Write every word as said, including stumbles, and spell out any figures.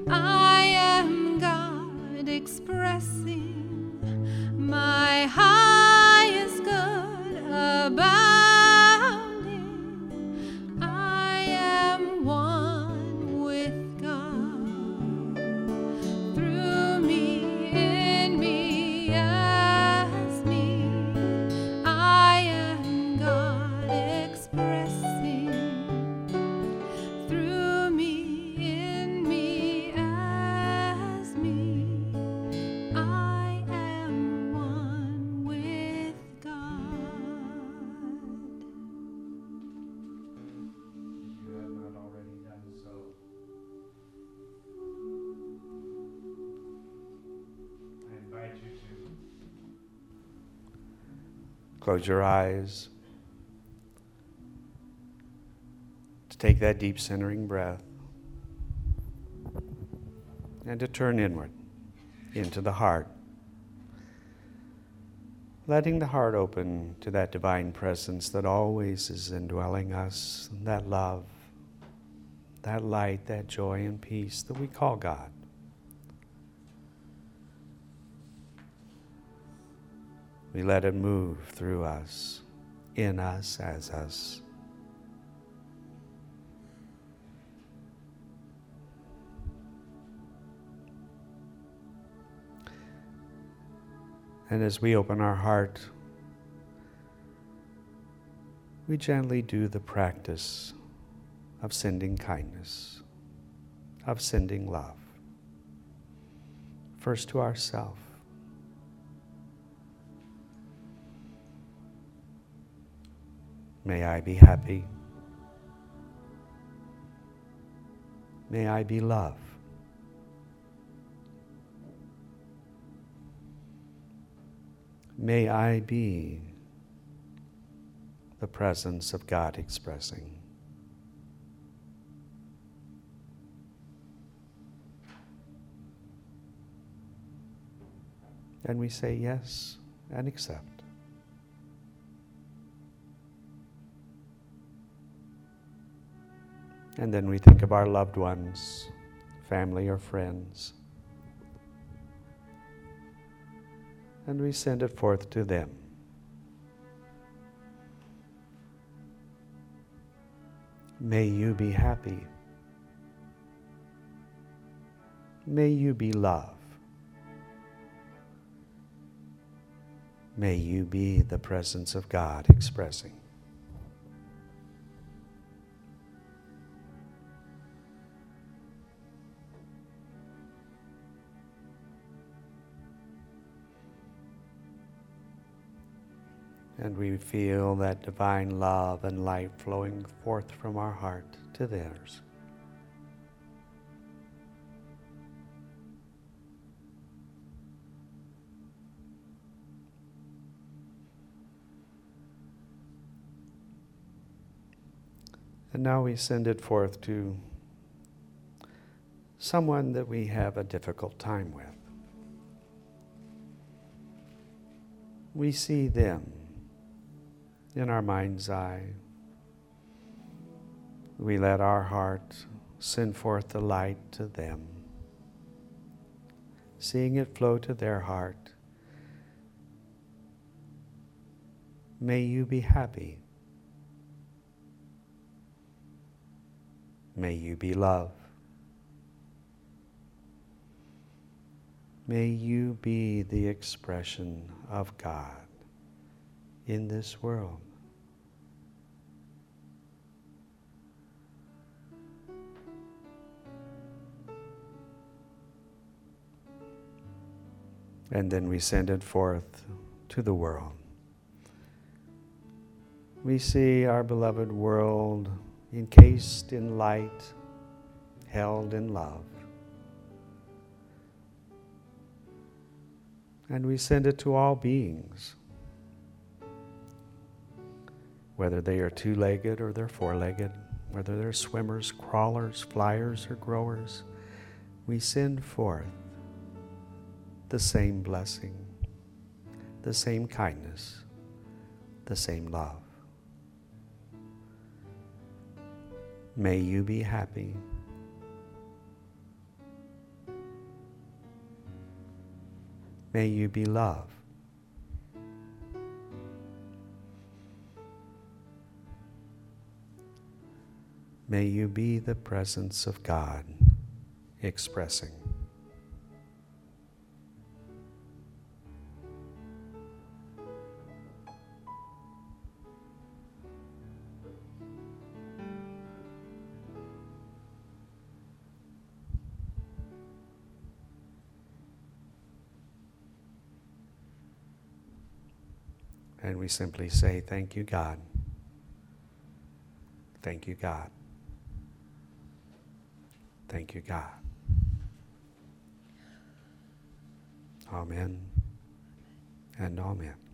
I am God expressing my highest good abounding. I am one with God. Through me, in me, as me, I am God expressing. Through me, in me, as me, I am one with God. If you have not already done so, I invite you to close your eyes, to take that deep centering breath, and to turn inward into the heart, letting the heart open to that divine presence that always is indwelling us, that love, that light, that joy and peace that we call God. We let it move through us, in us, as us. And as we open our heart, we gently do the practice of sending kindness, of sending love. First to ourselves. May I be happy. May I be loved. May I be the presence of God expressing. And we say yes and accept. And then we think of our loved ones, family or friends, and we send it forth to them. May you be happy. May you be loved. May you be the presence of God expressing. And we feel that divine love and light flowing forth from our heart to theirs. And now we send it forth to someone that we have a difficult time with. We see them in our mind's eye. We let our heart send forth the light to them, seeing it flow to their heart. May you be happy. May you be loved. May you be the expression of God in this world. And then we send it forth to the world. We see our beloved world encased in light, held in love. And we send it to all beings, whether they are two-legged or they're four-legged, whether they're swimmers, crawlers, flyers, or growers. We send forth the same blessing, the same kindness, the same love. May you be happy. May you be love. May you be the presence of God expressing. And we simply say, thank you, God. Thank you, God. Thank you, God. Amen and amen.